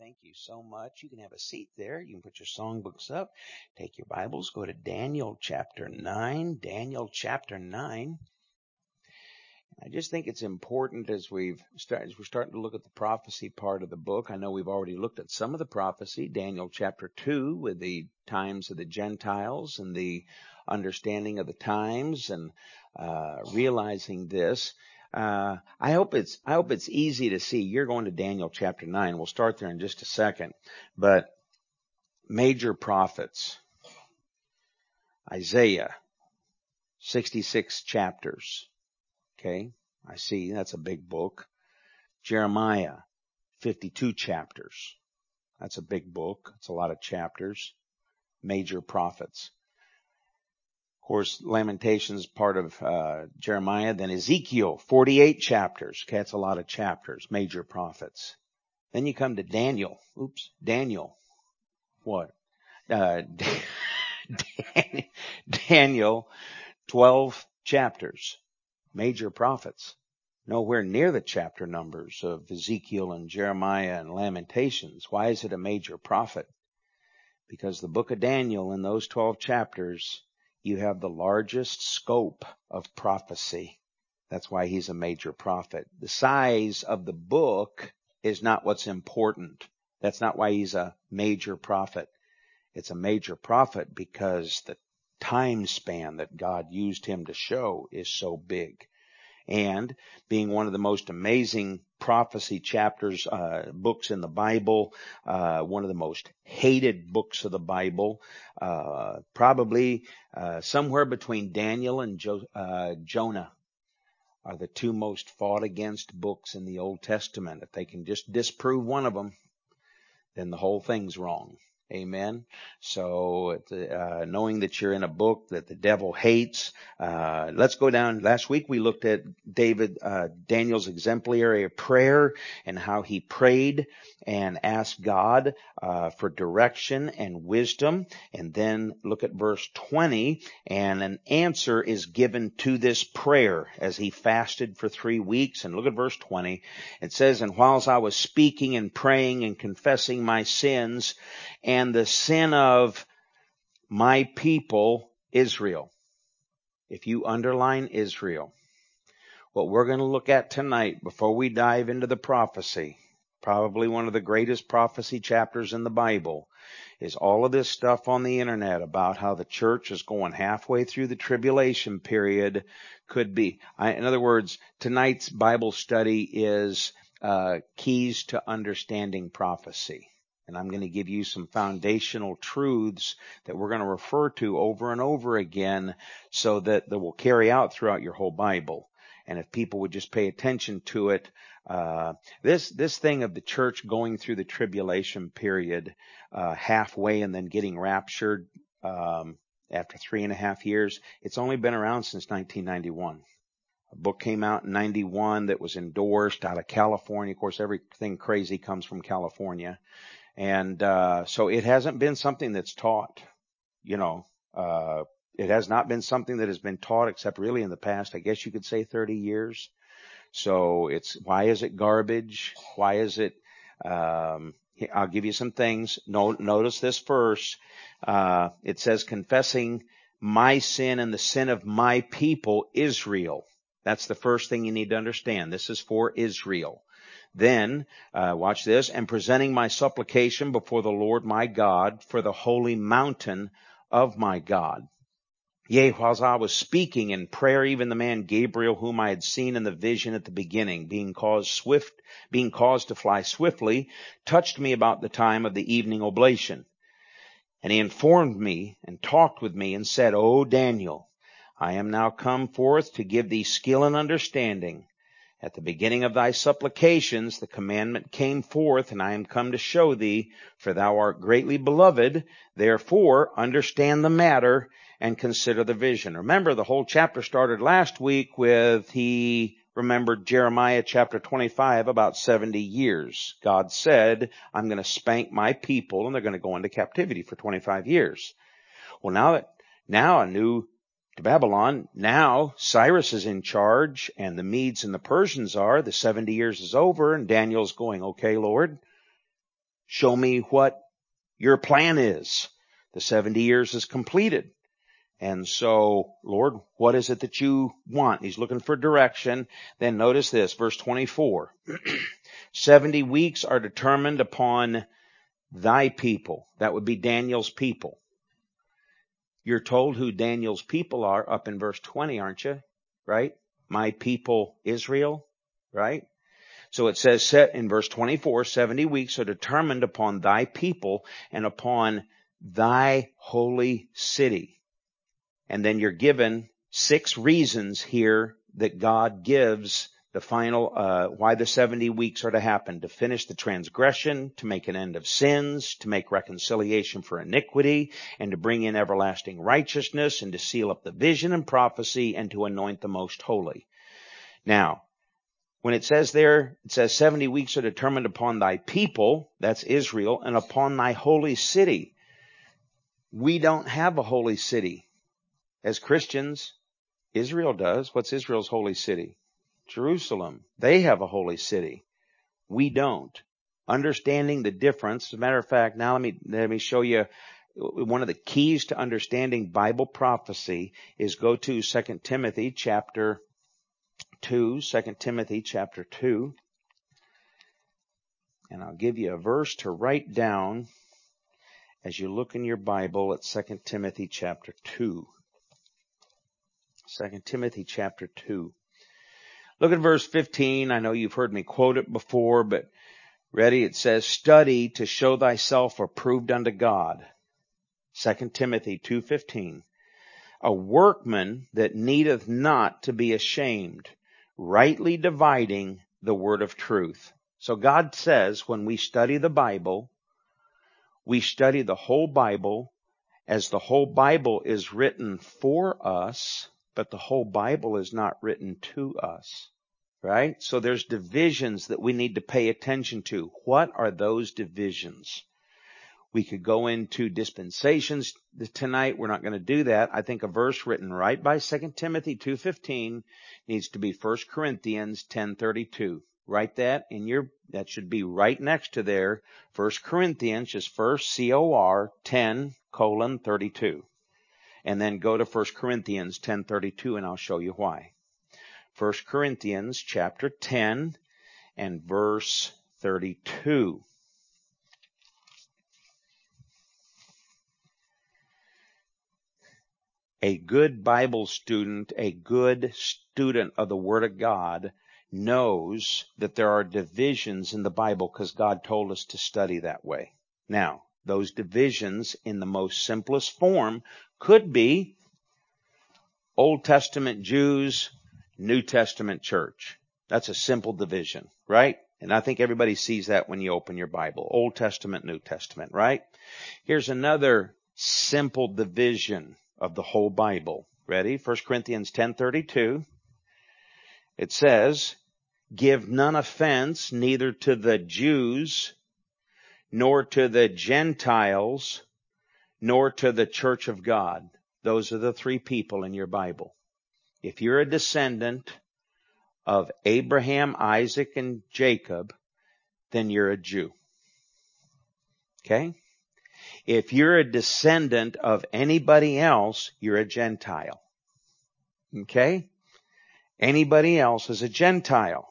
Thank you so much. You can have a seat there. You can put your songbooks up. Take your Bibles. Go to Daniel chapter 9. Daniel chapter 9. I just think it's important as we're starting to look at the prophecy part of the book. I know we've already looked at some of the prophecy. Daniel chapter 2 with the times of the Gentiles and the understanding of the times and realizing this. I hope it's easy to see. You're going to Daniel chapter 9. We'll start there in just a second. But major prophets. Isaiah, 66 chapters. Okay, I see. That's a big book. Jeremiah, 52 chapters. That's a big book. It's a lot of chapters. Major prophets. Of course, Lamentations part of Jeremiah. Then Ezekiel, 48 chapters. Okay, that's a lot of chapters. Major prophets. Then you come to Daniel. Daniel. What? Daniel, 12 chapters. Major prophets. Nowhere near the chapter numbers of Ezekiel and Jeremiah and Lamentations. Why is it a major prophet? Because the book of Daniel, in those 12 chapters, you have the largest scope of prophecy. That's why he's a major prophet. The size of the book is not what's important. That's not why he's a major prophet. It's a major prophet because the time span that God used him to show is so big. And being one of the most amazing prophecy chapters, books in the Bible, one of the most hated books of the Bible, probably somewhere between Daniel and Jonah are the two most fought against books in the Old Testament. If they can just disprove one of them, then the whole thing's wrong. Amen. So, knowing that you're in a book that the devil hates, let's go down. Last week we looked at Daniel's exemplary prayer and how he prayed and asked God for direction and wisdom. And then look at verse 20, and an answer is given to this prayer as he fasted for 3 weeks. And look at verse 20. It says, "And whilst I was speaking and praying and confessing my sins and the sin of my people, Israel." If you underline Israel, what we're going to look at tonight before we dive into the prophecy, probably one of the greatest prophecy chapters in the Bible, is all of this stuff on the internet about how the church is going halfway through the tribulation period. Could be. In other words, tonight's Bible study is keys to understanding prophecy. And I'm going to give you some foundational truths that we're going to refer to over and over again so that they will carry out throughout your whole Bible. And if people would just pay attention to it, this thing of the church going through the tribulation period halfway and then getting raptured after 3.5 years, it's only been around since 1991. A book came out in 91 that was endorsed out of California. Of course, everything crazy comes from California. And so it hasn't been something that's taught, it has not been something that has been taught except really in the past, I guess you could say 30 years. So why is it garbage? Why is it, I'll give you some things. Notice this first. It says confessing my sin and the sin of my people, Israel. That's the first thing you need to understand. This is for Israel. Then, watch this, and presenting my supplication before the Lord my God for the holy mountain of my God. Yea, whilst I was speaking in prayer, even the man Gabriel, whom I had seen in the vision at the beginning, being caused to fly swiftly, touched me about the time of the evening oblation. And he informed me and talked with me and said, O Daniel, I am now come forth to give thee skill and understanding. At the beginning of thy supplications, the commandment came forth, and I am come to show thee, for thou art greatly beloved. Therefore, understand the matter and consider the vision. Remember, the whole chapter started last week with he remembered Jeremiah chapter 25, about 70 years. God said, I'm going to spank my people, and they're going to go into captivity for 25 years. Well, now a new to Babylon. Now Cyrus is in charge and the Medes and the Persians are. The 70 years is over and Daniel's going, okay, Lord, Show me what your plan is. The 70 years is completed. And so, Lord, what is it that you want? He's looking for direction. Then notice this, verse 24. 70 weeks are determined upon thy people. That would be Daniel's people. You're told who Daniel's people are up in verse 20, aren't you? Right? My people Israel, right? So it says set in verse 24, 70 weeks are determined upon thy people and upon thy holy city. And then you're given 6 reasons here that God gives the final, why the 70 weeks are to happen: to finish the transgression, to make an end of sins, to make reconciliation for iniquity, and to bring in everlasting righteousness, and to seal up the vision and prophecy, and to anoint the most holy. Now, when it says there, it says 70 weeks are determined upon thy people, that's Israel, and upon thy holy city. We don't have a holy city. As Christians, Israel does. What's Israel's holy city? Jerusalem. They have a holy city. We don't. Understanding the difference. As a matter of fact, now let me show you one of the keys to understanding Bible prophecy is go to 2 Timothy chapter 2. 2 Timothy chapter 2. And I'll give you a verse to write down as you look in your Bible at 2 Timothy chapter 2. 2 Timothy chapter 2. Look at verse 15. I know you've heard me quote it before, but ready? It says, study to show thyself approved unto God. 2 Timothy 2:15. A workman that needeth not to be ashamed, rightly dividing the word of truth. So God says when we study the Bible, we study the whole Bible as the whole Bible is written for us, but the whole Bible is not written to us. Right? So there's divisions that we need to pay attention to. What are those divisions? We could go into dispensations tonight. We're not going to do that. I think a verse written right by 2 Timothy 2:15 needs to be 1 Corinthians 10:32. Write that that should be right next to there. 1 Corinthians, just first COR 10:32. And then go to 1 Corinthians 10:32 and I'll show you why. 1 Corinthians chapter 10 and verse 32. A good Bible student, a good student of the Word of God, knows that there are divisions in the Bible because God told us to study that way. Now, those divisions in the most simplest form could be Old Testament Jews, New Testament church. That's a simple division, right? And I think everybody sees that when you open your Bible. Old Testament, New Testament, right? Here's another simple division of the whole Bible. Ready? 1 Corinthians 10:32. It says, give none offense neither to the Jews, nor to the Gentiles, nor to the church of God. Those are the 3 people in your Bible. If you're a descendant of Abraham, Isaac, and Jacob, then you're a Jew. Okay? If you're a descendant of anybody else, you're a Gentile. Okay? Anybody else is a Gentile.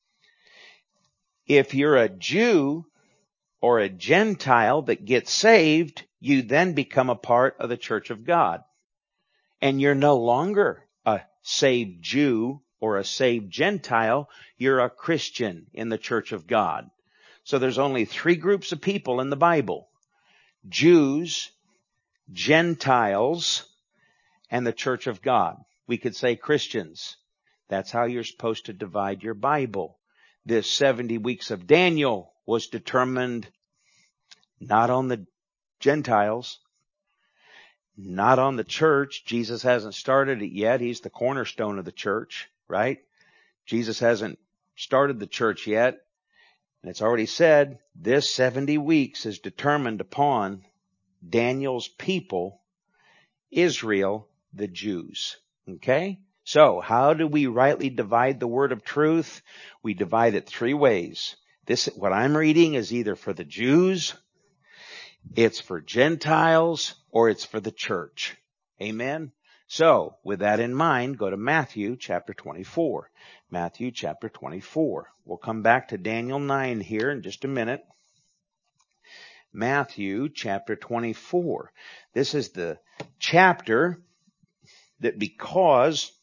If you're a Jew or a Gentile that gets saved, you then become a part of the church of God. And you're no longer a saved Jew or a saved Gentile. You're a Christian in the church of God. So there's only 3 groups of people in the Bible: Jews, Gentiles, and the church of God. We could say Christians. That's how you're supposed to divide your Bible. This 70 weeks of Daniel was determined not on the Gentiles, not on the church. Jesus hasn't started it yet. He's the cornerstone of the church, right? Jesus hasn't started the church yet. And it's already said this 70 weeks is determined upon Daniel's people, Israel, the Jews. Okay? So how do we rightly divide the word of truth? We divide it 3 ways. what I'm reading is either for the Jews, it's for Gentiles, or it's for the church. Amen? So, with that in mind, go to Matthew chapter 24. Matthew chapter 24. We'll come back to Daniel 9 here in just a minute. Matthew chapter 24. This is the chapter that, because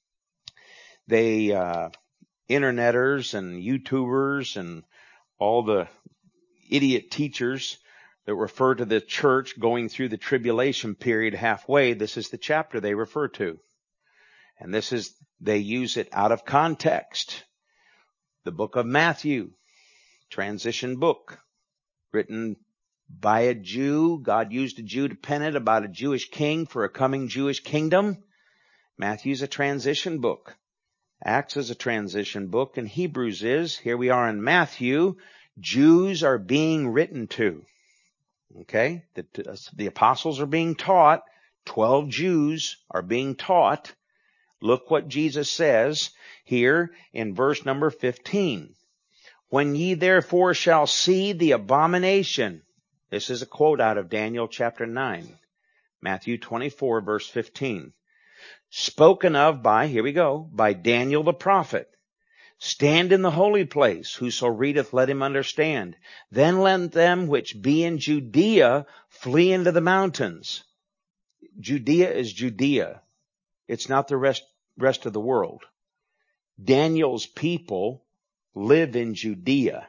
they, interneters and YouTubers and all the idiot teachers that refer to the church going through the tribulation period halfway, this is the chapter they refer to. And they use it out of context. The book of Matthew, transition book, written by a Jew. God used a Jew to pen it about a Jewish king for a coming Jewish kingdom. Matthew's a transition book. Acts is a transition book, and Hebrews is. Here we are in Matthew. Jews are being written to. Okay? The apostles are being taught. 12 Jews are being taught. Look what Jesus says here in verse number 15. When ye therefore shall see the abomination. This is a quote out of Daniel chapter 9. Matthew 24 verse 15. Spoken of by, here we go, by Daniel the prophet. Stand in the holy place. Whoso readeth, let him understand. Then let them which be in Judea flee into the mountains. Judea is Judea. It's not the rest of the world. Daniel's people live in Judea.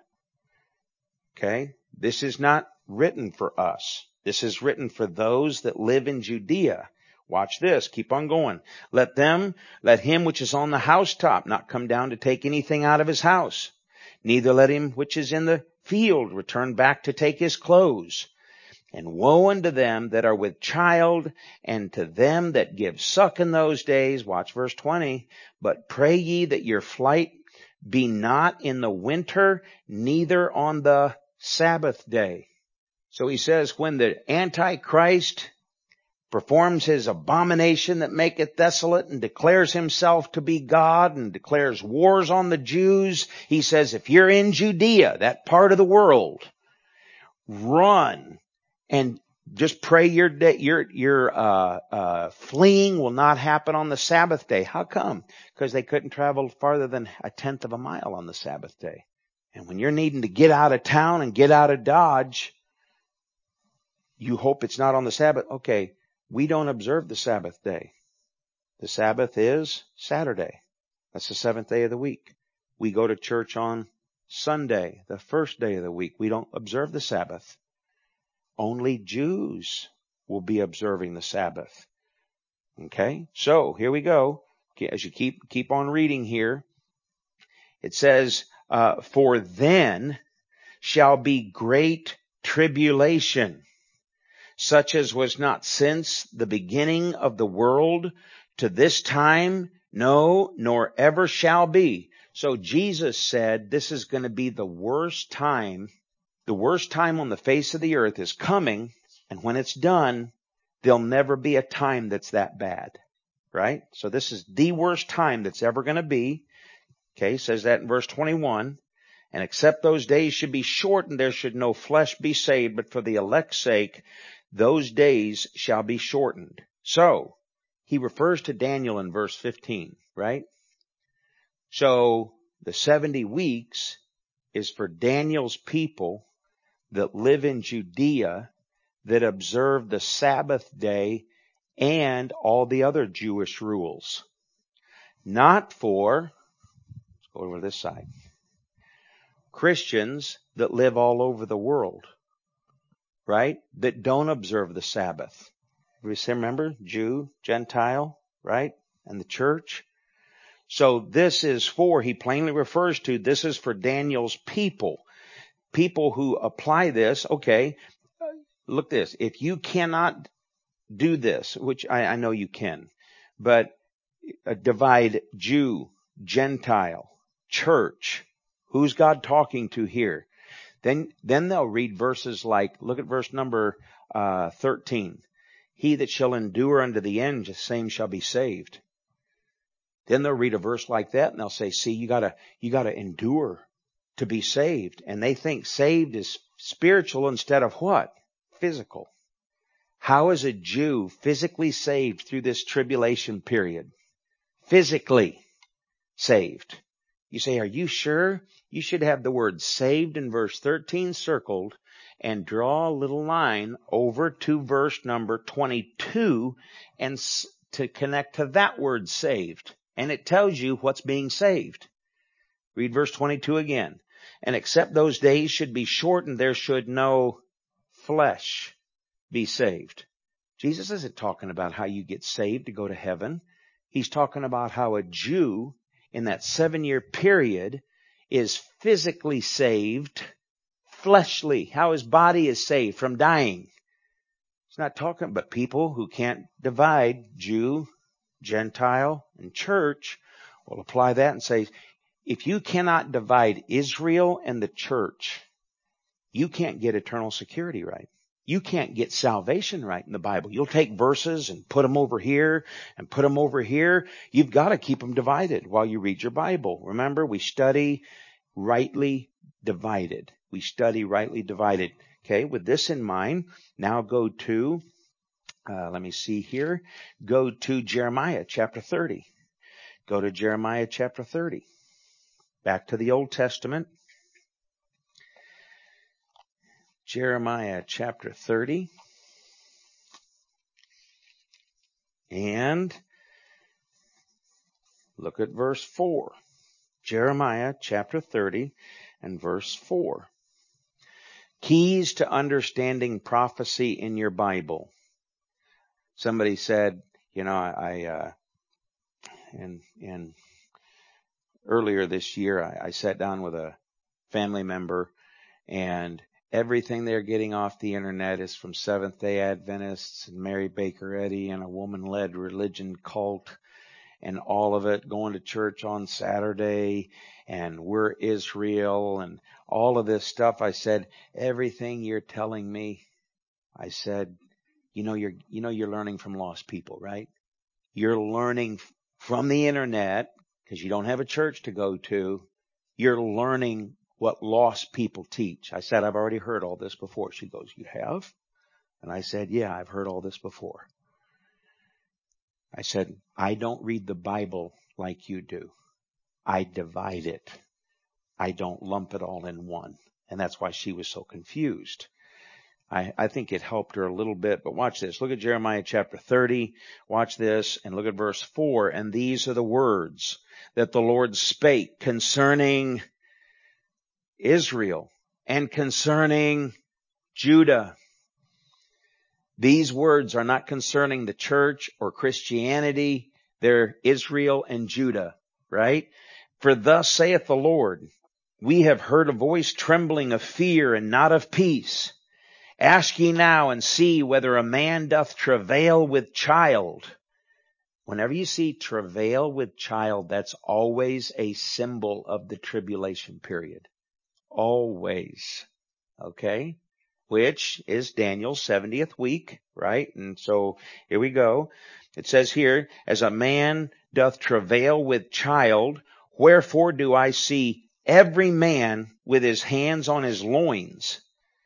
Okay? This is not written for us. This is written for those that live in Judea. Watch this. Keep on going. Let him which is on the housetop not come down to take anything out of his house. Neither let him which is in the field return back to take his clothes. And woe unto them that are with child, and to them that give suck in those days. Watch verse 20. But pray ye that your flight be not in the winter, neither on the Sabbath day. So he says, when the Antichrist performs his abomination that maketh desolate and declares himself to be God and declares wars on the Jews, he says, if you're in Judea, that part of the world, run and just pray your fleeing will not happen on the Sabbath day. How come? Because they couldn't travel farther than 1/10 of a mile on the Sabbath day. And when you're needing to get out of town and get out of Dodge, you hope it's not on the Sabbath. Okay. We don't observe the Sabbath day. The Sabbath is Saturday. That's the 7th day of the week. We go to church on Sunday, the first day of the week. We don't observe the Sabbath. Only Jews will be observing the Sabbath. Okay? So, here we go. As you keep on reading here, it says, for then shall be great tribulation, such as was not since the beginning of the world to this time, no, nor ever shall be. So Jesus said this is going to be the worst time. The worst time on the face of the earth is coming, and when it's done, there'll never be a time that's that bad. Right? So this is the worst time that's ever going to be. Okay, says that in verse 21. And except those days should be shortened, there should no flesh be saved, but for the elect's sake, those days shall be shortened. So, he refers to Daniel in verse 15, right? So, the 70 weeks is for Daniel's people that live in Judea, that observe the Sabbath day and all the other Jewish rules. Not for, let's go over this side, Christians that live all over the world. Right? That don't observe the Sabbath. Remember? Jew, Gentile, right? And the church. So this is he plainly refers to, this is for Daniel's people. People who apply this, okay, look this. If you cannot do this, which I know you can, but divide Jew, Gentile, church, who's God talking to here? Then they'll read verses like, look at verse number 13. He that shall endure unto the end, the same shall be saved. Then they'll read a verse like that and they'll say, see, you gotta endure to be saved. And they think saved is spiritual instead of what? Physical. How is a Jew physically saved through this tribulation period? Physically saved. You say, are you sure? You should have the word saved in verse 13 circled and draw a little line over to verse number 22 and to connect to that word saved. And it tells you what's being saved. Read verse 22 again. And except those days should be shortened, there should no flesh be saved. Jesus isn't talking about how you get saved to go to heaven. He's talking about how a Jew in that 7-year period is physically saved, fleshly, how his body is saved from dying. He's not talking about people who can't divide Jew, Gentile, and church. Will apply that and say, if you cannot divide Israel and the church, you can't get eternal security right. You can't get salvation right in the Bible. You'll take verses and put them over here and put them over here. You've got to keep them divided while you read your Bible. Remember, we study rightly divided. We study rightly divided. Okay, with this in mind, now go to, let me see here, go to Jeremiah chapter 30. Go to Jeremiah chapter 30. Back to the Old Testament. Jeremiah chapter 30. And look at verse 4. Jeremiah chapter 30 and verse 4. Keys to understanding prophecy in your Bible. Somebody said, you know, and earlier this year, I sat down with a family member, and everything they're getting off the internet is from Seventh-day Adventists and Mary Baker Eddy and a woman-led religion cult, and all of it going to church on Saturday, and we're Israel, and all of this stuff. I said, everything you're telling me, I said, you're learning from lost people, right? You're learning from the internet because you don't have a church to go to. You're learning what lost people teach. I said, I've already heard all this before. She goes, you have? And I said, yeah, I've heard all this before. I said, I don't read the Bible like you do. I divide it. I don't lump it all in one. And that's why she was so confused. I think it helped her a little bit, but watch this. Look at Jeremiah chapter 30. Watch this and look at verse 4. And these are the words that the Lord spake concerning Israel and concerning Judah. These words are not concerning the church or Christianity. They're Israel and Judah, right? For thus saith the Lord, we have heard a voice trembling of fear and not of peace. Ask ye now and see whether a man doth travail with child. Whenever you see travail with child, that's always a symbol of the tribulation period. Always. Okay? Which is Daniel's 70th week, right? And so here we go. It says here, as a man doth travail with child, wherefore do I see every man with his hands on his loins,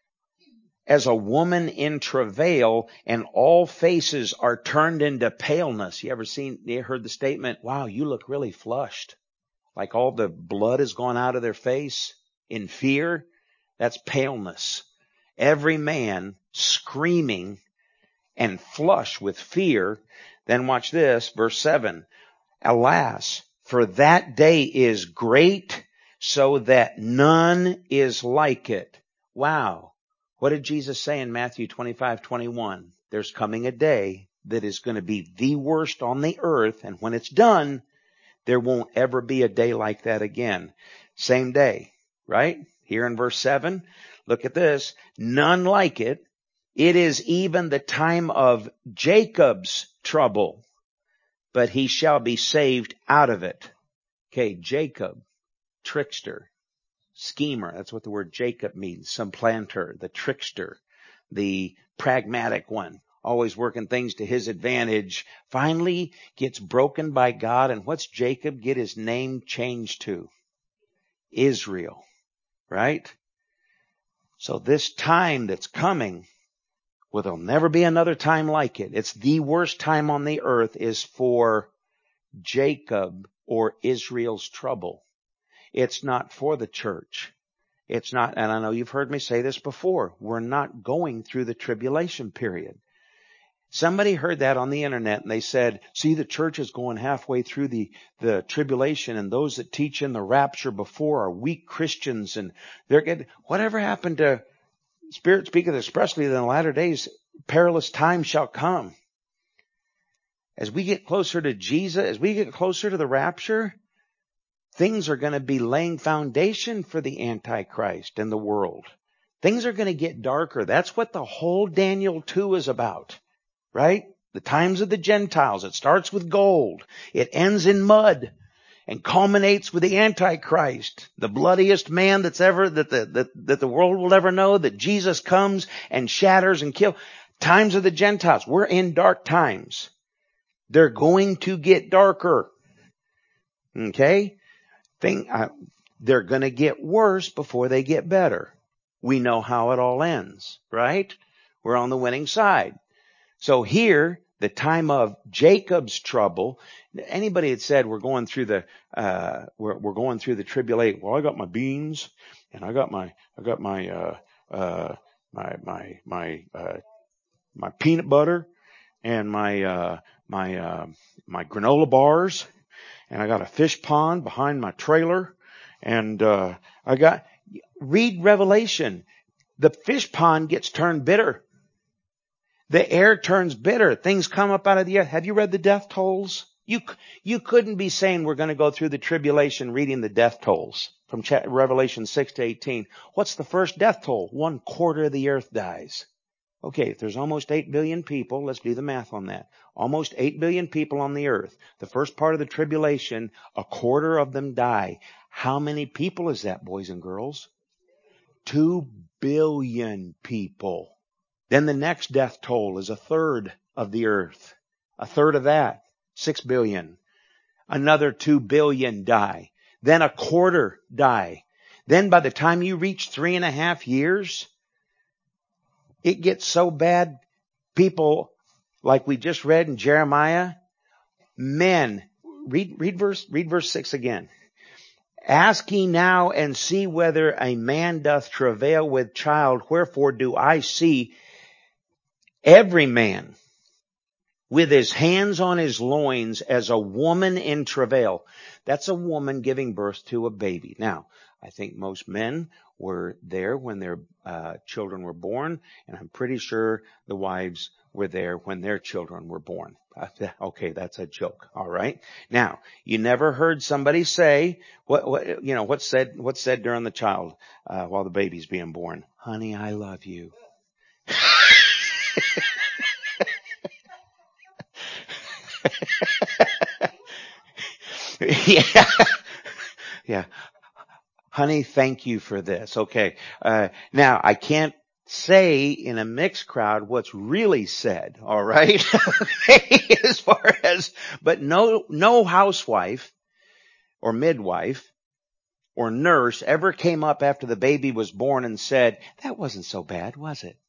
as a woman in travail, and all faces are turned into paleness. You heard the statement, wow, you look really flushed. Like all the blood has gone out of their face in fear. That's paleness. Every man screaming and flush with fear. Then watch this, verse 7. Alas, for that day is great, so that none is like it. Wow. What did Jesus say in Matthew 25:21? There's coming a day that is going to be the worst on the earth, and when it's done, there won't ever be a day like that again. Same day, right? Here in verse 7, look at this. None like it. It is even the time of Jacob's trouble, but he shall be saved out of it. Okay, Jacob, trickster, schemer. That's what the word Jacob means. Supplanter, the trickster, the pragmatic one, always working things to his advantage, finally gets broken by God. And what's Jacob get his name changed to? Israel. right? So this time that's coming, well, there'll never be another time like it. It's the worst time on the earth is for Jacob or Israel's trouble. It's not for the church. It's not, and I know you've heard me say this before, we're not going through the tribulation period. Somebody heard that on the internet and they said, see, the church is going halfway through the tribulation, and those that teach in the rapture before are weak Christians, and they're getting, whatever happened to Spirit speaketh expressly in the latter days, perilous times shall come. As we get closer to Jesus, as we get closer to the rapture, things are going to be laying foundation for the Antichrist and the world. Things are going to get darker. That's what the whole Daniel 2 is about, right? The times of the Gentiles. It starts with gold. It ends in mud and culminates with the Antichrist, the bloodiest man that's ever, that the world will ever know, that Jesus comes and shatters and kills. Times of the Gentiles. We're in dark times. They're going to get darker. Okay? They're going to get worse before they get better. We know how it all ends, right? We're on the winning side. So here, the time of Jacob's trouble, anybody had said we're going through the tribulation. Well, I got my beans and I got my peanut butter and my granola bars, and I got a fish pond behind my trailer, and read Revelation. The fish pond gets turned bitter. The air turns bitter. Things come up out of the air. Have you read the death tolls? You couldn't be saying we're going to go through the tribulation reading the death tolls from Revelation 6 to 18. What's the first death toll? 1/4 of the earth dies. Okay, if there's almost 8 billion people, let's do the math on that. Almost 8 billion people on the earth. The first part of the tribulation, 1/4 of them die. How many people is that, boys and girls? 2 billion people. Then the next death toll is 1/3 of the earth. 1/3 of that, 6 billion. Another 2 billion die. Then 1/4 die. Then by the time you reach 3.5 years, it gets so bad, people, like we just read in Jeremiah, men, read verse 6 again. Ask ye now and see whether a man doth travail with child. Wherefore do I see every man with his hands on his loins as a woman in travail. That's a woman giving birth to a baby. Now, I think most men were there when their children were born, and I'm pretty sure the wives were there when their children were born. Okay, that's a joke. All right. Now, you never heard somebody say what's said during the child while the baby's being born. Honey, I love you. Yeah. Yeah. Honey, thank you for this. Okay. Now I can't say in a mixed crowd what's really said. All right. As far as, but no housewife or midwife or nurse ever came up after the baby was born and said, that wasn't so bad, was it?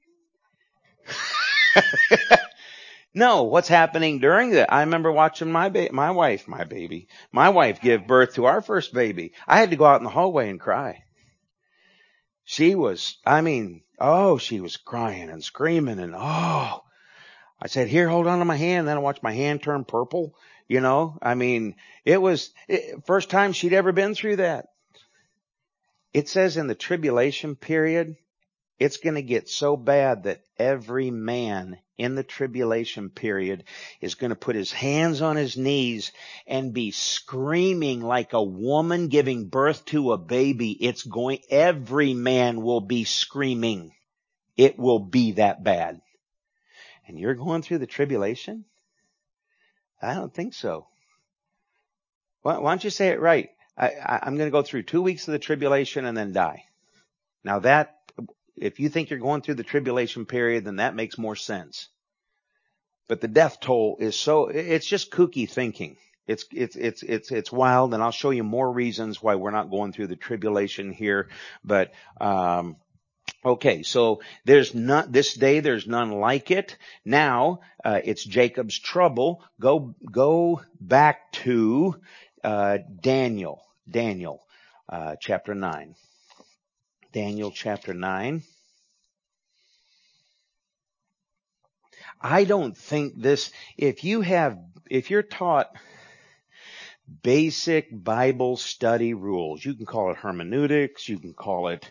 No, what's happening during that? I remember watching my wife give birth to our first baby. I had to go out in the hallway and cry. She was crying and screaming and I said, here, hold on to my hand. Then I watched my hand turn purple. It was first time she'd ever been through that. It says in the tribulation period, it's going to get so bad that every man in the tribulation period is going to put his hands on his knees and be screaming like a woman giving birth to a baby. Every man will be screaming. It will be that bad. And you're going through the tribulation? I don't think so. Why don't you say it right? I'm going to go through 2 weeks of the tribulation and then die. Now if you think you're going through the tribulation period, then that makes more sense. But the death toll it's just kooky thinking. It's wild, and I'll show you more reasons why we're not going through the tribulation here. But, okay, so there's none like it. Now, it's Jacob's trouble. Go back to, Daniel, chapter 9. Daniel chapter 9. I don't think if you're taught basic Bible study rules, you can call it hermeneutics, you can call it,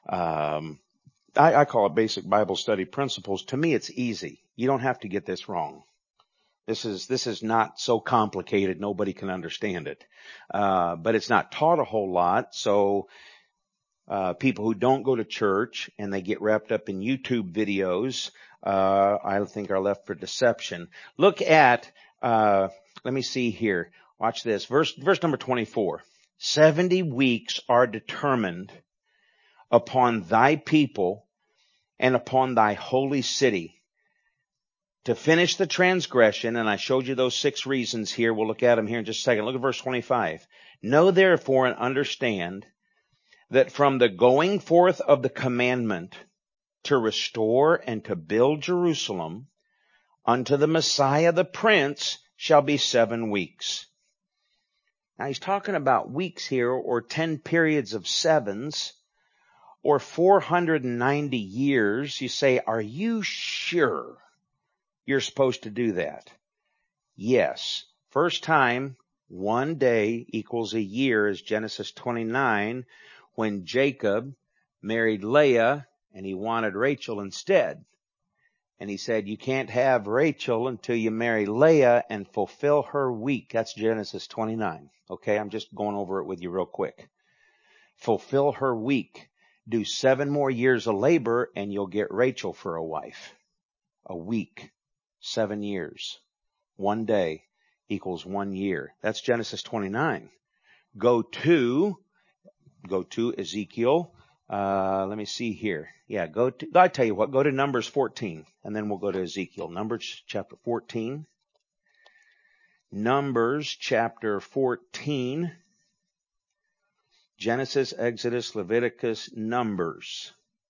I call it basic Bible study principles. To me, it's easy. You don't have to get this wrong. This is not so complicated. Nobody can understand it. But it's not taught a whole lot. So, people who don't go to church and they get wrapped up in YouTube videos, I think are left for deception. Look at, let me see here. Watch this. Verse number 24. 70 weeks are determined upon thy people and upon thy holy city to finish the transgression. And I showed you those 6 reasons here. We'll look at them here in just a second. Look at verse 25. Know therefore and understand that from the going forth of the commandment to restore and to build Jerusalem unto the Messiah the Prince shall be 7 weeks. Now he's talking about weeks here, or 10 periods of 7s, or 490 years. You say, are you sure you're supposed to do that? Yes. First time, 1 day equals a year is Genesis 29, when Jacob married Leah and he wanted Rachel instead. And he said, you can't have Rachel until you marry Leah and fulfill her week. That's Genesis 29. Okay, I'm just going over it with you real quick. Fulfill her week. Do 7 more years of labor and you'll get Rachel for a wife. A week. 7 years. 1 day equals 1 year. That's Genesis 29. Go to Ezekiel. Let me see here. Yeah, I tell you what, go to Numbers 14, and then we'll go to Ezekiel. Numbers chapter 14. Numbers chapter 14. Genesis, Exodus, Leviticus, Numbers.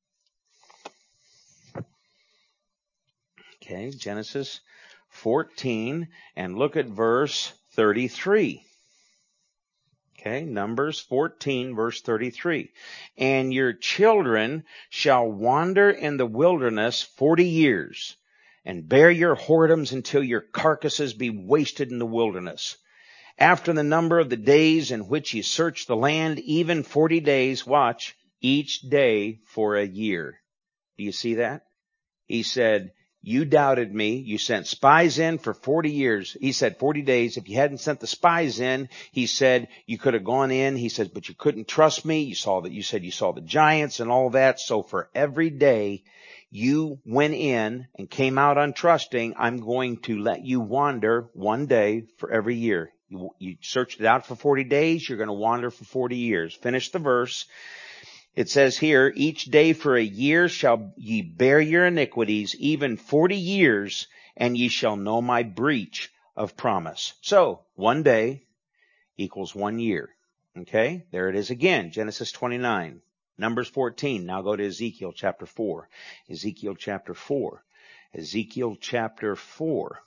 Okay, Genesis 14, and look at verse 33. Okay, Numbers 14, verse 33. And your children shall wander in the wilderness 40 years, and bear your whoredoms until your carcasses be wasted in the wilderness. After the number of the days in which ye search the land, even 40 days, watch, each day for a year. Do you see that? He said, you doubted me. You sent spies in for 40 years. He said 40 days. If you hadn't sent the spies in, he said, you could have gone in. He said, but you couldn't trust me. You said you saw the giants and all that. So for every day you went in and came out untrusting, I'm going to let you wander 1 day for every year. You searched it out for 40 days. You're going to wander for 40 years. Finish the verse. It says here, each day for a year shall ye bear your iniquities, even 40 years, and ye shall know my breach of promise. So 1 day equals 1 year. Okay, there it is again. Genesis 29, Numbers 14. Now go to Ezekiel chapter 4. Ezekiel chapter 4. Ezekiel chapter 4.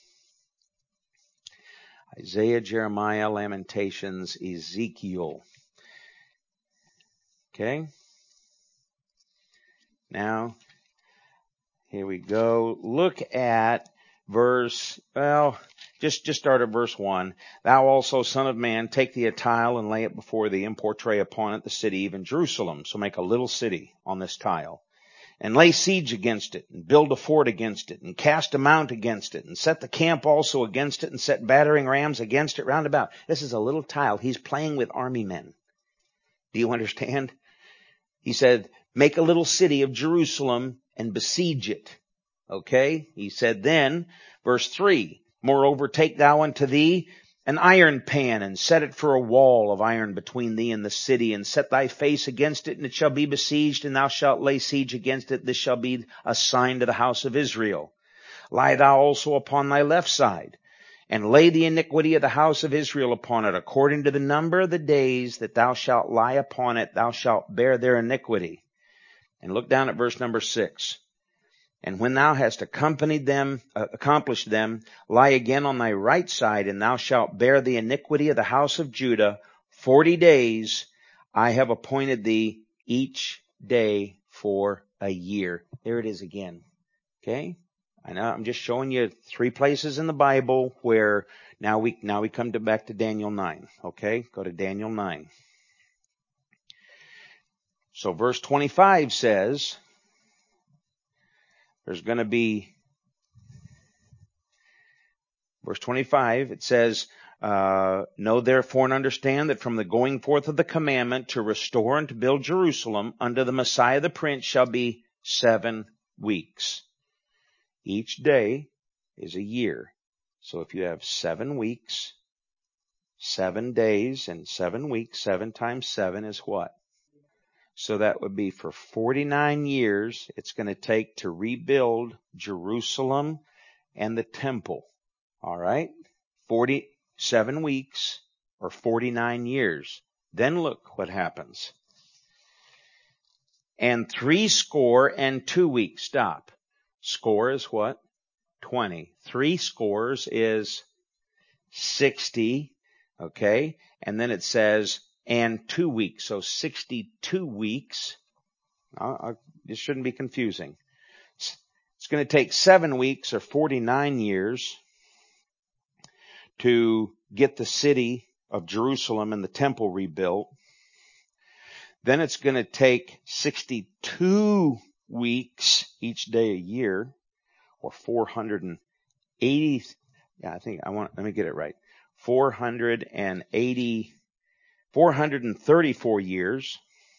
Isaiah, Jeremiah, Lamentations, Ezekiel. Okay. Now, here we go. Look at just start at verse 1. Thou also, son of man, take thee a tile and lay it before thee, and portray upon it the city, even Jerusalem. So make a little city on this tile. And lay siege against it, and build a fort against it, and cast a mount against it, and set the camp also against it, and set battering rams against it round about. This is a little tile. He's playing with army men. Do you understand? He said, make a little city of Jerusalem and besiege it. Okay? He said then, verse 3, moreover, take thou unto thee an iron pan, and set it for a wall of iron between thee and the city, and set thy face against it, and it shall be besieged, and thou shalt lay siege against it. This shall be a sign to the house of Israel. Lie thou also upon thy left side, and lay the iniquity of the house of Israel upon it, according to the number of the days that thou shalt lie upon it, thou shalt bear their iniquity. And look down at verse number 6. And when thou hast accomplished them, lie again on thy right side, and thou shalt bear the iniquity of the house of Judah 40 days. I have appointed thee each day for a year. There it is again. Okay? I know I'm just showing you 3 places in the Bible where now we come back to Daniel 9. Okay? Go to Daniel 9. So verse 25 says, there's going to be, verse 25, it says, know therefore and understand that from the going forth of the commandment to restore and to build Jerusalem unto the Messiah the Prince shall be 7 weeks. Each day is a year. So if you have 7 weeks, 7 days, and 7 weeks, 7 times 7 is what? So that would be for 49 years it's going to take to rebuild Jerusalem and the temple. All right? 47 weeks or 49 years. Then look what happens. And 62 weeks. Stop. Score is what? 20. 3 scores is 60. Okay? And then it says, and 2 weeks. So 62 weeks. This shouldn't be confusing. It's going to take 7 weeks or 49 years to get the city of Jerusalem and the temple rebuilt. Then it's going to take 62 weeks, each day a year, or 480. Yeah, let me get it right. 434 years.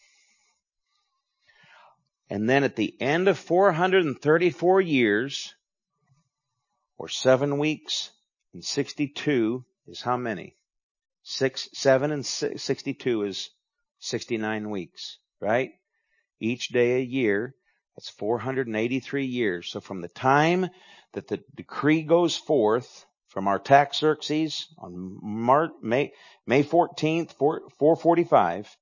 And then at the end of 434 years, or 7 weeks and 62 is how many? 7 and 62 is 69 weeks, right? Each day a year. That's 483 years. So from the time that the decree goes forth from Artaxerxes on May 14th, 445,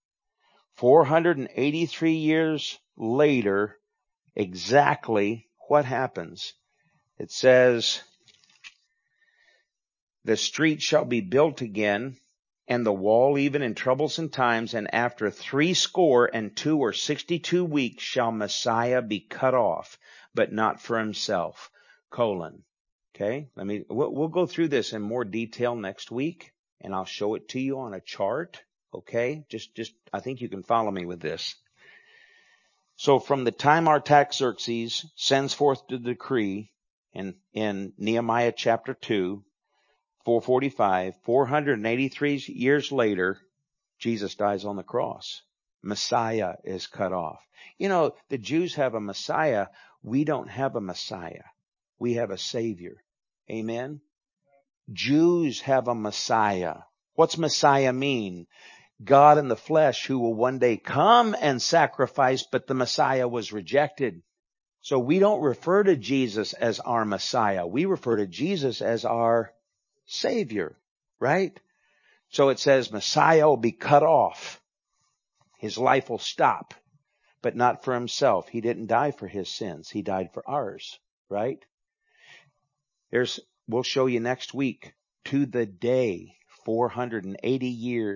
483 years later, exactly what happens? It says, the street shall be built again, and the wall even in troublesome times, and after 62 or 62 weeks shall Messiah be cut off, but not for himself. Okay? We'll go through this in more detail next week, and I'll show it to you on a chart. Okay? I think you can follow me with this. So from the time Artaxerxes sends forth the decree in Nehemiah chapter 2, 445, 483 years later, Jesus dies on the cross. Messiah is cut off. You know, the Jews have a Messiah. We don't have a Messiah. We have a Savior. Amen? Jews have a Messiah. What's Messiah mean? God in the flesh who will one day come and sacrifice, but the Messiah was rejected. So we don't refer to Jesus as our Messiah. We refer to Jesus as our Savior, right? So it says Messiah will be cut off. His life will stop, but not for himself. He didn't die for his sins. He died for ours, right? We'll show you next week to the day 483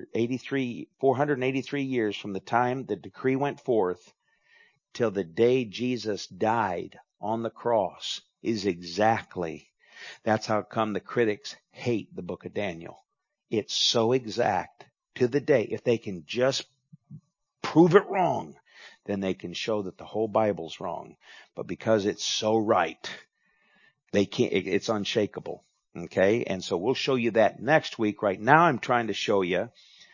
years from the time the decree went forth till the day Jesus died on the cross is exactly. That's how come the critics hate the book of Daniel. It's so exact to the day. If they can just prove it wrong, then they can show that the whole Bible's wrong. But because it's so right, they can't, it's unshakable. Okay? And so we'll show you that next week. Right now I'm trying to show you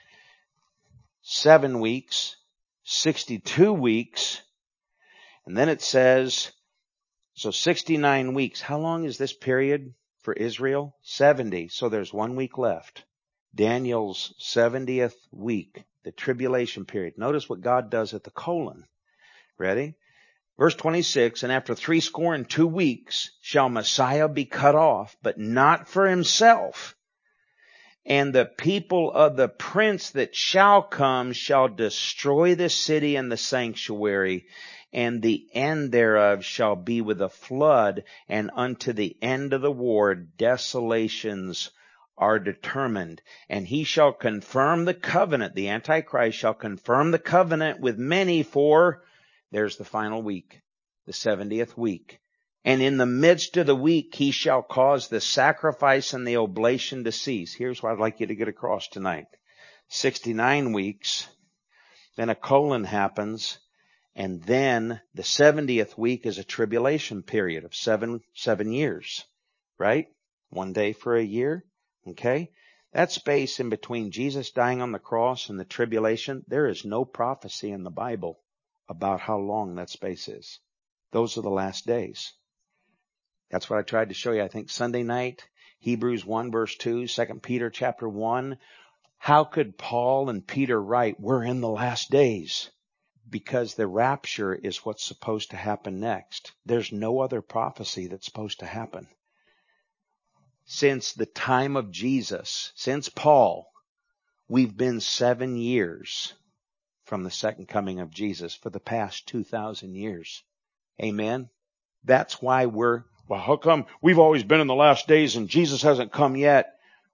7 weeks, 62 weeks, and then it says, so 69 weeks. How long is this period for Israel? 70. So there's 1 week left. Daniel's 70th week, the tribulation period. Notice what God does at the colon. Ready? Verse 26, and after 62 weeks shall Messiah be cut off, but not for himself. And the people of the prince that shall come shall destroy the city and the sanctuary, and the end thereof shall be with a flood, and unto the end of the war desolations are determined. And he shall confirm the covenant, the Antichrist shall confirm the covenant with many for, there's the final week, the 70th week. And in the midst of the week, he shall cause the sacrifice and the oblation to cease. Here's what I'd like you to get across tonight. 69 weeks, then a colon happens, and then the 70th week is a tribulation period of seven years, right? 1 day for a year, okay? That space in between Jesus dying on the cross and the tribulation, there is no prophecy in the Bible about how long that space is. Those are the last days. That's what I tried to show you, I think, Sunday night. Hebrews 1 verse 2, 2 Peter chapter 1. How could Paul and Peter write, we're in the last days? Because the rapture is what's supposed to happen next. There's no other prophecy that's supposed to happen. Since the time of Jesus, since Paul, we've been 7 years from the second coming of Jesus for the past 2,000 years. Amen? That's why well, how come we've always been in the last days and Jesus hasn't come yet?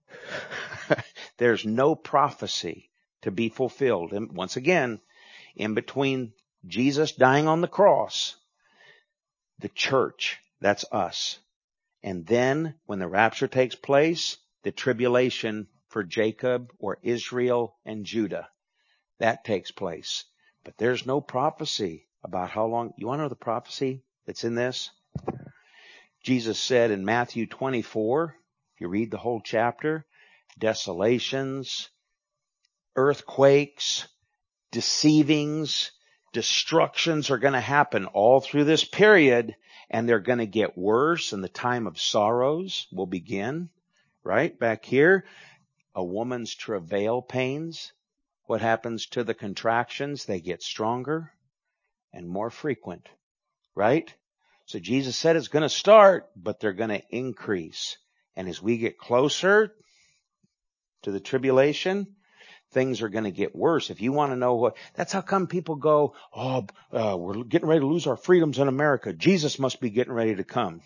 There's no prophecy to be fulfilled. And once again, in between Jesus dying on the cross, the church, that's us. And then when the rapture takes place, the tribulation for Jacob or Israel and Judah, that takes place. But there's no prophecy about how long. You want to know the prophecy that's in this? Jesus said in Matthew 24, if you read the whole chapter, desolations, earthquakes, deceivings, destructions are going to happen all through this period, and they're going to get worse, and the time of sorrows will begin. Right back here, a woman's travail pains. What happens to the contractions? They get stronger and more frequent. Right? So Jesus said it's going to start, but they're going to increase. And as we get closer to the tribulation, things are going to get worse. If you want to know what, that's how come people go, we're getting ready to lose our freedoms in America. Jesus must be getting ready to come.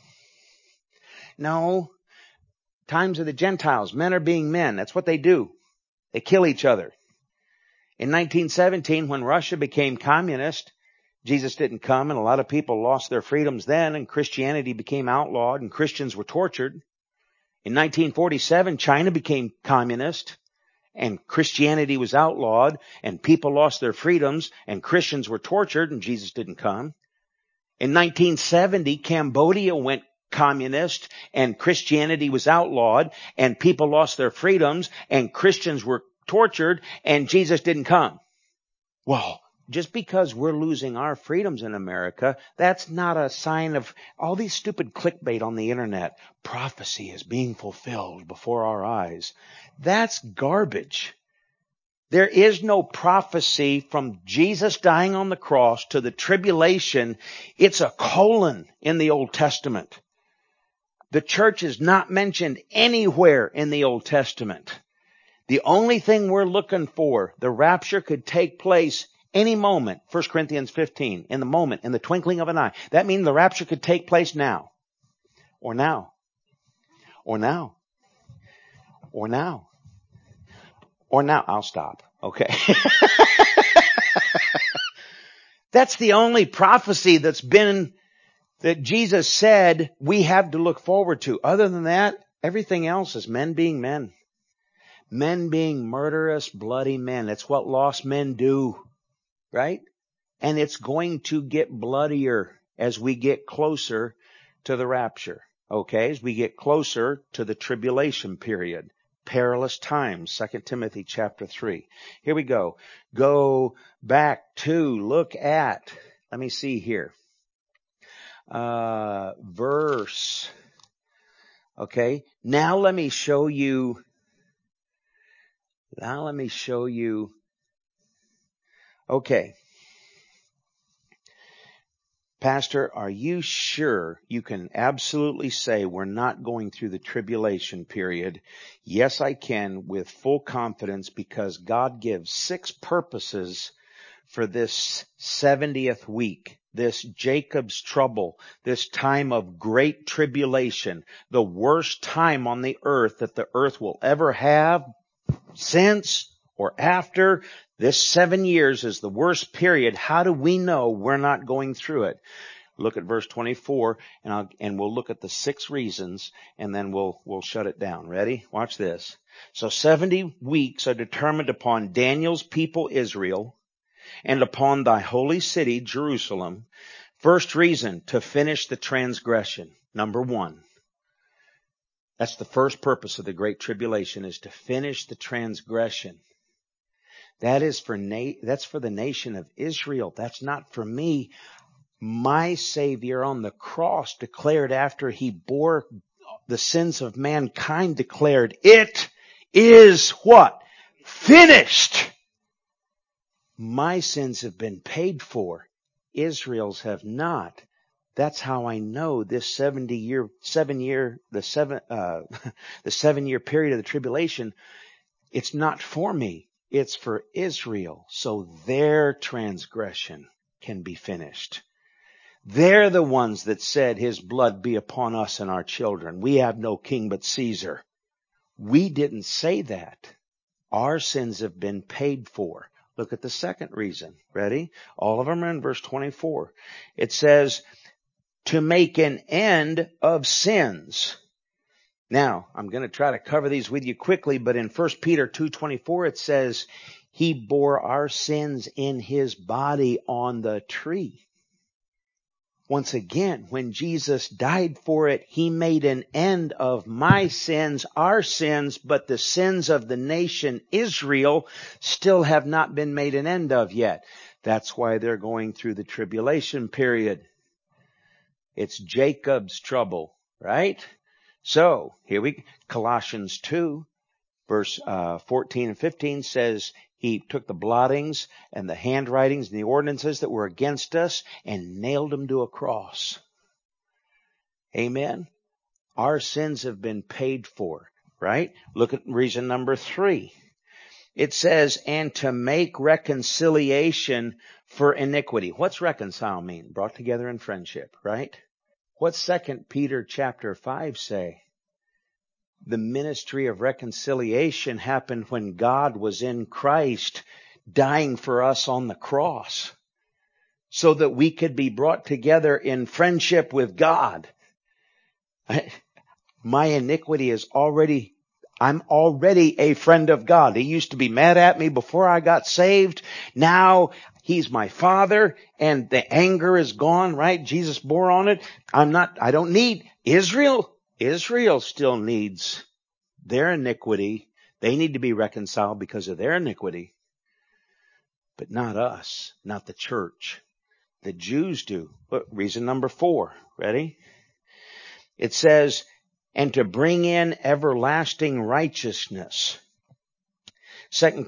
No. Times of the Gentiles. Men are being men. That's what they do. They kill each other. In 1917, when Russia became communist, Jesus didn't come, and a lot of people lost their freedoms then, and Christianity became outlawed, and Christians were tortured. In 1947, China became communist, and Christianity was outlawed, and people lost their freedoms, and Christians were tortured, and Jesus didn't come. In 1970, Cambodia went communist, and Christianity was outlawed, and people lost their freedoms, and Christians were tortured, and Jesus didn't come. Well, just because we're losing our freedoms in America, that's not a sign of all these stupid clickbait on the internet. Prophecy is being fulfilled before our eyes. That's garbage. There is no prophecy from Jesus dying on the cross to the tribulation. It's a colon in the Old Testament. The church is not mentioned anywhere in the Old Testament. The only thing we're looking for, the rapture could take place any moment. 1 Corinthians 15, in the moment, in the twinkling of an eye. That means the rapture could take place now. Or now. Or now. Or now. Or now. I'll stop. Okay. That's the only prophecy that Jesus said we have to look forward to. Other than that, everything else is men being men. Men being murderous, bloody men. That's what lost men do. Right? And it's going to get bloodier as we get closer to the rapture. Okay? As we get closer to the tribulation period. Perilous times. 2 Timothy chapter 3. Here we go. Go back to look at, let me see here. Verse. Okay? Now let me show you. Okay. Pastor, are you sure you can absolutely say we're not going through the tribulation period? Yes, I can with full confidence, because God gives 6 purposes for this 70th week, this Jacob's trouble, this time of great tribulation, the worst time on the earth that the earth will ever have since or after. This 7 years is the worst period. How do we know we're not going through it? Look at verse 24, and we'll look at the 6 reasons, and then we'll shut it down. Ready? Watch this. So 70 weeks are determined upon Daniel's people Israel, and upon thy holy city Jerusalem. First reason, to finish the transgression. Number 1. That's the first purpose of the Great Tribulation, is to finish the transgression. That's for the nation of Israel. That's not for me. My Savior on the cross declared, after he bore the sins of mankind, declared, it is what? Finished. My sins have been paid for. Israel's have not. That's how I know this 7-year period of the tribulation, it's not for me. It's for Israel. So their transgression can be finished. They're the ones that said, his blood be upon us and our children. We have no king but Caesar. We didn't say that. Our sins have been paid for. Look at the second reason. Ready? All of them are in verse 24. It says, to make an end of sins. Now, I'm going to try to cover these with you quickly, but in 1 Peter 2:24 it says, he bore our sins in his body on the tree. Once again, when Jesus died for it, he made an end of my sins, our sins, but the sins of the nation Israel still have not been made an end of yet. That's why they're going through the tribulation period. It's Jacob's trouble, right? So, Colossians 2, verse 14 and 15 says, he took the blottings and the handwritings and the ordinances that were against us and nailed them to a cross. Amen. Our sins have been paid for, right? Look at reason number 3. It says, and to make reconciliation for iniquity. What's reconcile mean? Brought together in friendship, right? What's 2 Peter chapter 5 say? The ministry of reconciliation happened when God was in Christ dying for us on the cross so that we could be brought together in friendship with God. My iniquity is I'm already a friend of God. He used to be mad at me before I got saved. Now he's my Father and the anger is gone, right? Jesus bore on it. I don't need Israel. Israel still needs their iniquity. They need to be reconciled because of their iniquity. But not us, not the church. The Jews do. Look, reason number 4. Ready? It says, and to bring in everlasting righteousness. 1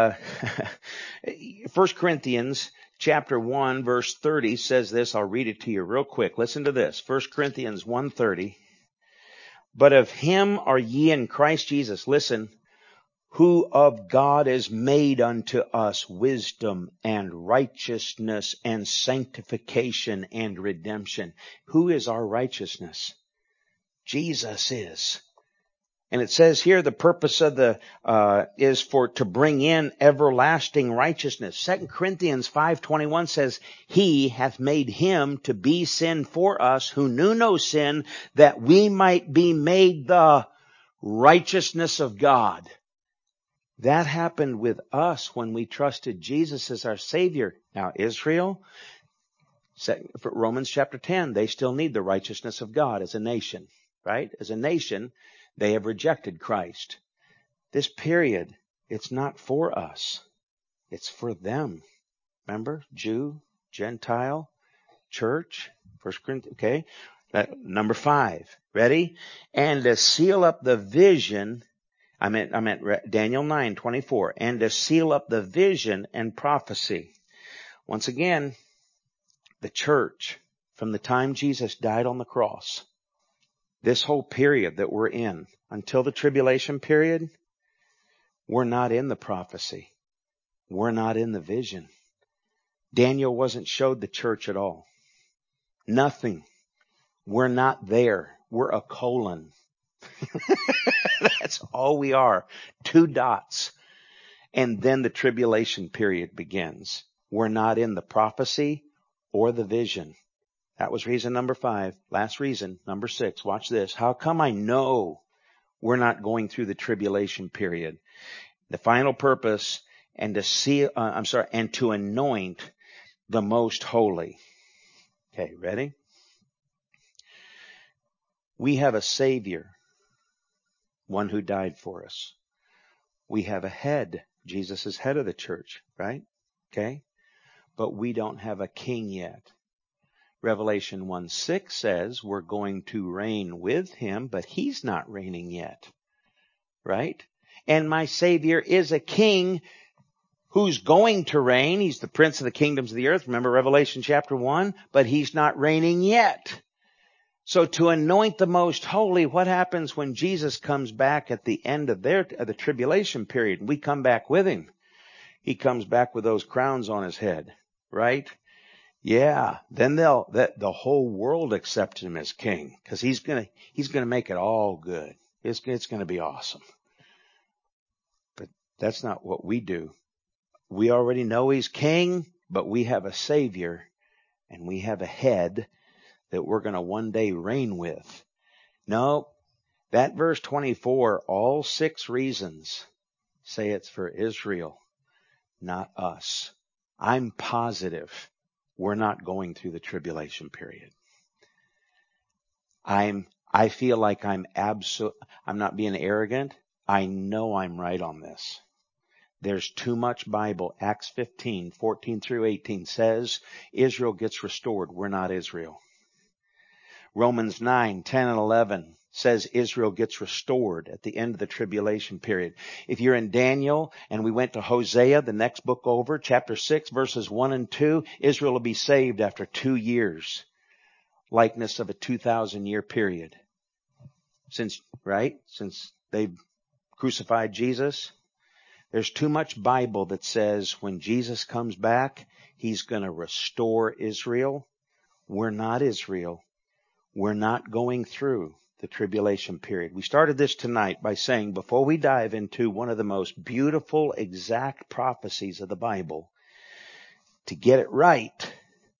Corinthians chapter 1 verse 30 says this. I'll read it to you real quick. Listen to this. 1 Corinthians 1:30. But of him are ye in Christ Jesus. Listen. Who of God is made unto us wisdom and righteousness and sanctification and redemption. Who is our righteousness? Jesus is. And it says here the purpose of is to bring in everlasting righteousness. 2 Corinthians 5:21 says, he hath made him to be sin for us who knew no sin, that we might be made the righteousness of God. That happened with us when we trusted Jesus as our Savior. Now Israel, Romans chapter 10, they still need the righteousness of God as a nation, right? As a nation, they have rejected Christ. This period, it's not for us. It's for them. Remember? Jew, Gentile, church, 1 Corinthians, okay? Number 5. Ready? And to seal up the vision, I meant Daniel 9:24, and to seal up the vision and prophecy. Once again, the church, From the time Jesus died on the cross, this whole period that we're in, until the tribulation period, we're not in the prophecy. We're not in the vision. Daniel wasn't showed the church at all. Nothing. We're not there. We're a colon. That's all we are. 2 dots. And then the tribulation period begins. We're not in the prophecy or the vision. That was reason number 5. Last reason, number 6. Watch this. How come I know we're not going through the tribulation period? The final purpose, and to anoint the most holy. Okay, ready? We have a Savior, one who died for us. We have a head. Jesus is head of the church, right? Okay. But we don't have a king yet. Revelation 1:6 says we're going to reign with him, but he's not reigning yet. Right? And my Savior is a king who's going to reign. He's the prince of the kingdoms of the earth. Remember Revelation chapter 1? But he's not reigning yet. So to anoint the most holy, what happens when Jesus comes back at the end of the tribulation period? We come back with him. He comes back with those crowns on his head, right? Yeah. Then the whole world accepts him as king, because he's gonna make it all good. It's gonna be awesome. But that's not what we do. We already know he's king, but we have a Savior and we have a head that we're going to one day reign with. No, that verse 24, all 6 reasons say it's for Israel, not us. I'm positive we're not going through the tribulation period. I feel like I'm not being arrogant. I know I'm right on this. There's too much Bible. Acts 15, 14 through 18 says Israel gets restored. We're not Israel. Romans 9, 10 and 11 says Israel gets restored at the end of the tribulation period. If you're in Daniel and we went to Hosea, the next book over, chapter 6, verses 1 and 2, Israel will be saved after 2 years. Likeness of a 2,000-year period. Since they've crucified Jesus. There's too much Bible that says when Jesus comes back, he's going to restore Israel. We're not Israel. We're not going through the tribulation period. We started this tonight by saying, before we dive into one of the most beautiful, exact prophecies of the Bible, to get it right,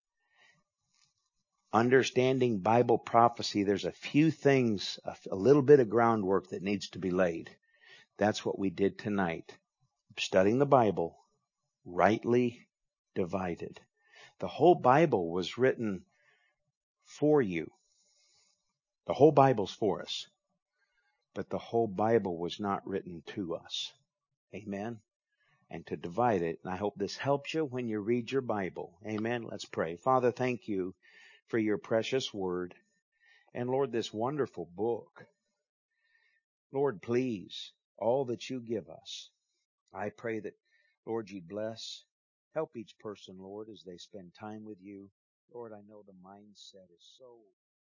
understanding Bible prophecy, there's a few things, a little bit of groundwork that needs to be laid. That's what we did tonight. Studying the Bible, rightly divided. The whole Bible was written for you. The whole Bible's for us. But the whole Bible was not written to us. Amen? And to divide it. And I hope this helps you when you read your Bible. Amen? Let's pray. Father, thank you for your precious word. And Lord, this wonderful book. Lord, please, all that you give us, I pray that, Lord, you'd bless, help each person, Lord, as they spend time with you. Lord, I know the mindset is so